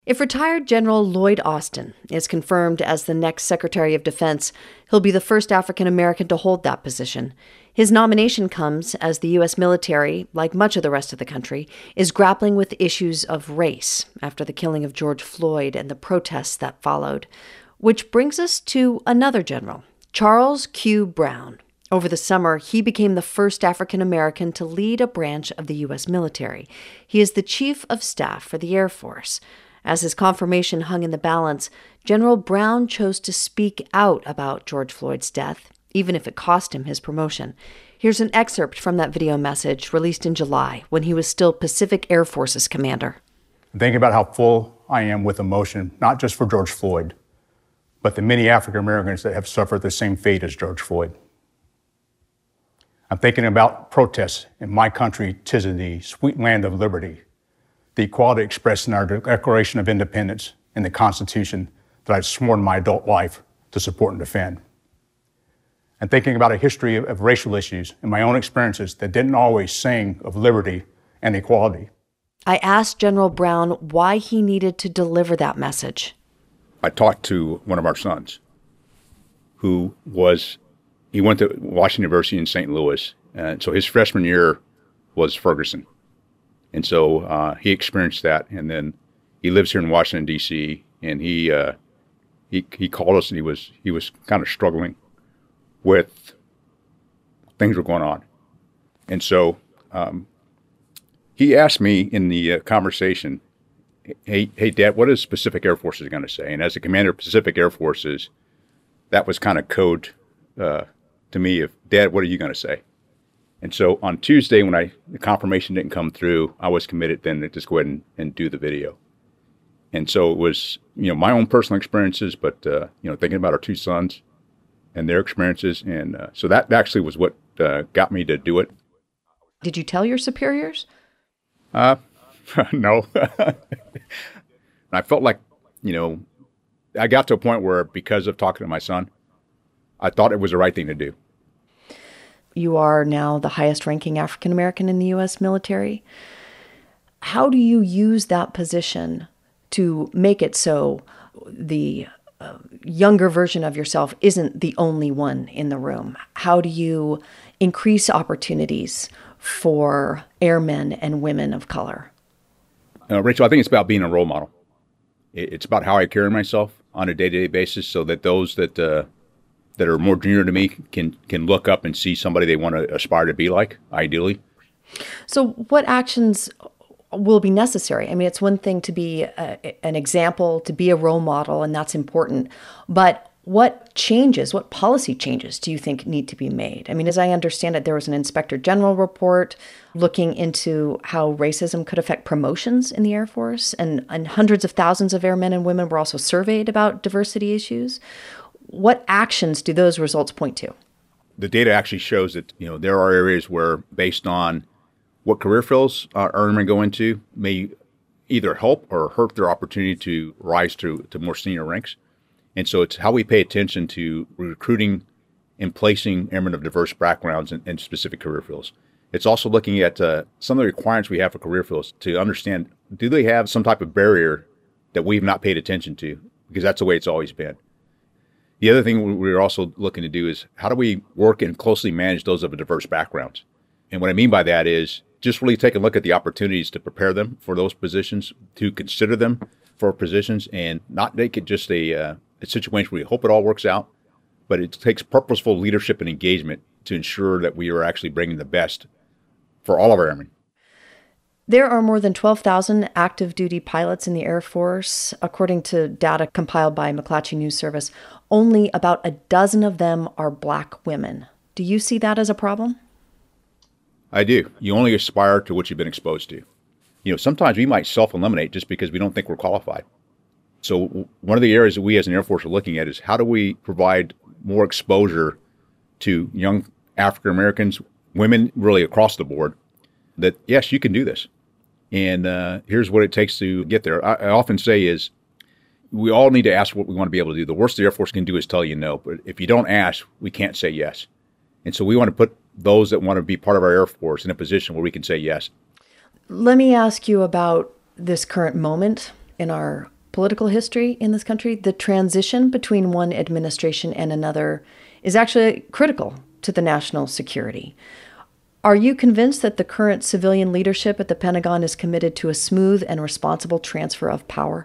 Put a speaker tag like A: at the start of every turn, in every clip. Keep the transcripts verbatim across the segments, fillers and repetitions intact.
A: If retired General Lloyd Austin is confirmed as the next Secretary of Defense, he'll be the first African American to hold that position. His nomination comes as the U S military, like much of the rest of the country, is grappling with issues of race after the killing of George Floyd and the protests that followed. Which brings us to another general, Charles Q. Brown. Over the summer, he became the first African American to lead a branch of the U S military. He is the Chief of Staff for the Air Force. As his confirmation hung in the balance, General Brown chose to speak out about George Floyd's death, even if it cost him his promotion. Here's an excerpt from that video message released in July when he was still Pacific Air Force's commander.
B: Thinking about how full I am with emotion, not just for George Floyd, but the many African Americans that have suffered the same fate as George Floyd. I'm thinking about protests in my country, 'tis of thee, sweet land of liberty, the equality expressed in our Declaration of Independence and the Constitution that I've sworn my adult life to support and defend. I'm thinking about a history of, of racial issues and my own experiences that didn't always sing of liberty and equality.
A: I asked General Brown why he needed to deliver that message.
C: I talked to one of our sons who was, he went to Washington University in Saint Louis, and so his freshman year was Ferguson. And so uh, he experienced that, and then he lives here in Washington, D C, and he uh, he he called us, and he was he was kind of struggling with things were going on. And so um, he asked me in the uh, conversation, hey, hey, Dad, what is Pacific Air Forces going to say? And as the commander of Pacific Air Forces, that was kind of code uh, to me of, Dad, what are you going to say? And so on Tuesday, when I the confirmation didn't come through, I was committed then to just go ahead and, and do the video. And so it was, you know, my own personal experiences, but, uh, you know, thinking about our two sons and their experiences. And uh, so that actually was what uh, got me to do it.
A: Did you tell your superiors?
C: Uh, no. I felt like, you know, I got to a point where because of talking to my son, I thought it was the right thing to do.
A: You are now the highest ranking African American in the U S military. How do you use that position to make it so the uh, younger version of yourself isn't the only one in the room? How do you increase opportunities for airmen and women of color?
C: Uh, Rachel, I think it's about being a role model. It's about how I carry myself on a day-to-day basis so that those that uh, that are more junior to me can can look up and see somebody they want to aspire to be like, ideally.
A: So what actions will be necessary? I mean, it's one thing to be a, an example, to be a role model, and that's important. But what changes, what policy changes do you think need to be made? I mean, as I understand it, there was an Inspector General report looking into how racism could affect promotions in the Air Force, and, and hundreds of thousands of airmen and women were also surveyed about diversity issues. What actions do those results point to?
C: The data actually shows that, you know, there are areas where, based on what career fields our airmen go into, may either help or hurt their opportunity to rise to, to more senior ranks. And so it's how we pay attention to recruiting and placing airmen of diverse backgrounds in, in specific career fields. It's also looking at uh, some of the requirements we have for career fields to understand, do they have some type of barrier that we've not paid attention to? Because that's the way it's always been. The other thing we're also looking to do is how do we work and closely manage those of a diverse backgrounds? And what I mean by that is just really take a look at the opportunities to prepare them for those positions, to consider them for positions, and not make it just a, uh, a situation where we hope it all works out, but it takes purposeful leadership and engagement to ensure that we are actually bringing the best for all of our airmen.
A: There are more than twelve thousand active duty pilots in the Air Force. According to data compiled by McClatchy News Service, only about a dozen of them are Black women. Do you see that as a problem?
C: I do. You only aspire to what you've been exposed to. You know, sometimes we might self-eliminate just because we don't think we're qualified. So one of the areas that we as an Air Force are looking at is how do we provide more exposure to young African Americans, women really across the board, that, yes, you can do this. And uh, here's what it takes to get there. I, I often say is we all need to ask what we want to be able to do. The worst the Air Force can do is tell you no. But if you don't ask, we can't say yes. And so we want to put those that want to be part of our Air Force in a position where we can say yes.
A: Let me ask you about this current moment in our political history in this country, the transition between one administration and another is actually critical to the national security. Are you convinced that the current civilian leadership at the Pentagon is committed to a smooth and responsible transfer of power?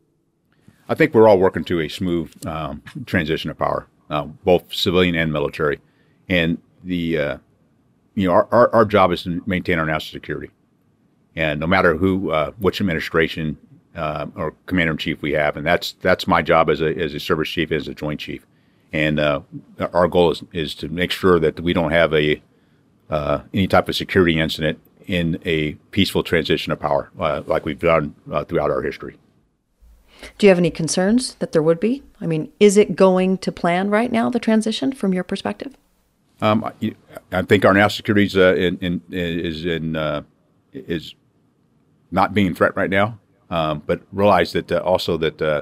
C: I think we're all working to a smooth um, transition of power, uh, both civilian and military. And the uh, you know our, our, our job is to maintain our national security. And no matter who, uh, which administration uh, or commander-in-chief we have, and that's that's my job as a as a service chief, as a joint chief. And uh, our goal is is to make sure that we don't have a uh, any type of security incident in a peaceful transition of power, uh, like we've done uh, throughout our history.
A: Do you have any concerns that there would be? I mean, is it going to plan right now, the transition, from your perspective?
C: Um, I, I think our national security is uh, in, in, is in uh, is not being threatened right now, um, but realize that uh, also that uh,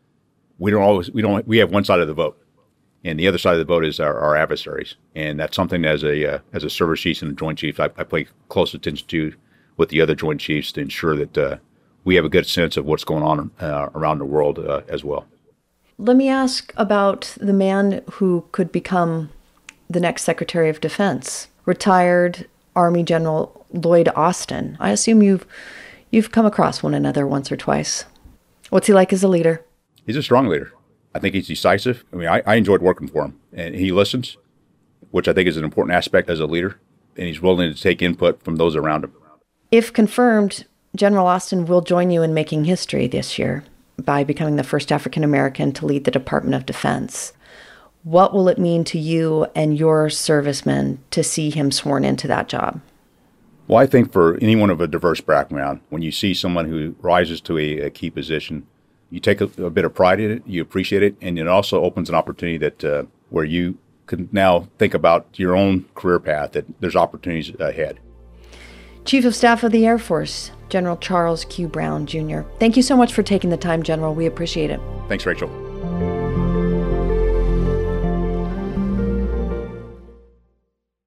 C: we don't always we don't we have one side of the vote, and the other side of the vote is our, our adversaries, and that's something as a uh, as a service chief and a joint chief I, I pay close attention to with the other joint chiefs to ensure that uh, we have a good sense of what's going on uh, around the world uh, as well.
A: Let me ask about the man who could become the next Secretary of Defense, retired Army General Lloyd Austin. I assume you've you've come across one another once or twice. What's he like as a leader?
C: He's a strong leader. I think he's decisive. I mean, I, I enjoyed working for him, and he listens, which I think is an important aspect as a leader, and he's willing to take input from those around him.
A: If confirmed, General Austin will join you in making history this year by becoming the first African American to lead the Department of Defense. What will it mean to you and your servicemen to see him sworn into that job?
C: Well, I think for anyone of a diverse background, when you see someone who rises to a, a key position, you take a, a bit of pride in it, you appreciate it, and it also opens an opportunity that uh, where you can now think about your own career path, that there's opportunities ahead.
A: Chief of Staff of the Air Force, General Charles Q. Brown, Junior Thank you so much for taking the time, General. We appreciate it.
C: Thanks, Rachel.